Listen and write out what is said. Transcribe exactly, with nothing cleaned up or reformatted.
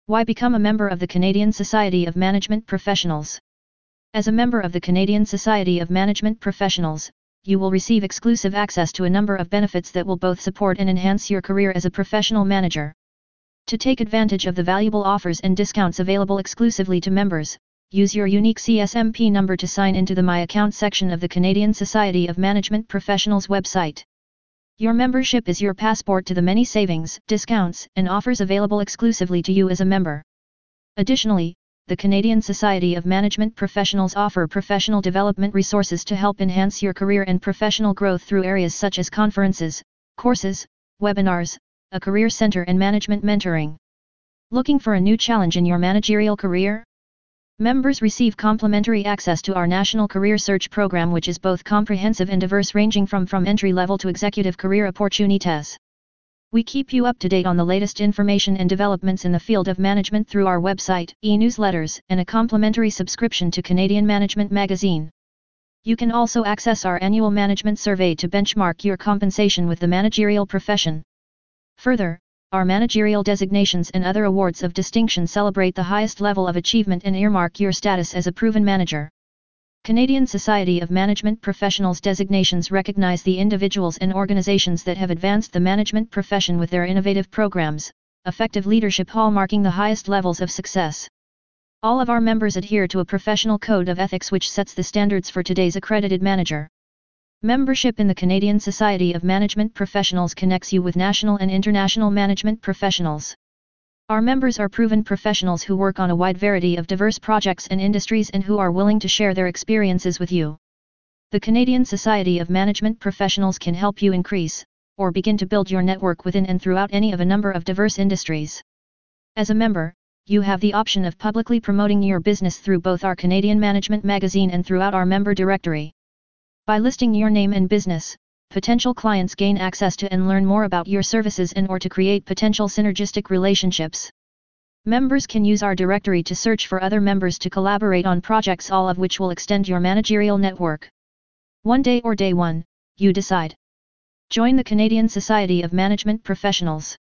Why become a member of the Canadian Society of Management Professionals? As a member of the Canadian Society of Management Professionals, you will receive exclusive access to a number of benefits that will both support and enhance your career as a professional manager. To take advantage of the valuable offers and discounts available exclusively to members, use your unique C S M P number to sign into the My Account section of the Canadian Society of Management Professionals website. Your membership is your passport to the many savings, discounts, and offers available exclusively to you as a member. Additionally, the Canadian Society of Management Professionals offer professional development resources to help enhance your career and professional growth through areas such as conferences, courses, webinars, a career center and management mentoring. Looking for a new challenge in your managerial career? Members receive complimentary access to our National Career Search Program, which is both comprehensive and diverse, ranging from from entry-level to executive career opportunities. We keep you up to date on the latest information and developments in the field of management through our website, e-newsletters, and a complimentary subscription to Canadian Management Magazine. You can also access our annual management survey to benchmark your compensation with the managerial profession. Further, our managerial designations and other awards of distinction celebrate the highest level of achievement and earmark your status as a proven manager. Canadian Society of Management Professionals designations recognize the individuals and organizations that have advanced the management profession with their innovative programs, effective leadership hallmarking the highest levels of success. All of our members adhere to a professional code of ethics which sets the standards for today's accredited manager. Membership in the Canadian Society of Management Professionals connects you with national and international management professionals. Our members are proven professionals who work on a wide variety of diverse projects and industries and who are willing to share their experiences with you. The Canadian Society of Management Professionals can help you increase, or begin to build your network within and throughout any of a number of diverse industries. As a member, you have the option of publicly promoting your business through both our Canadian Management Magazine and throughout our member directory. By listing your name and business, potential clients gain access to and learn more about your services and or to create potential synergistic relationships. Members can use our directory to search for other members to collaborate on projects, all of which will extend your managerial network. One day or day one, you decide. Join the Canadian Society of Management Professionals.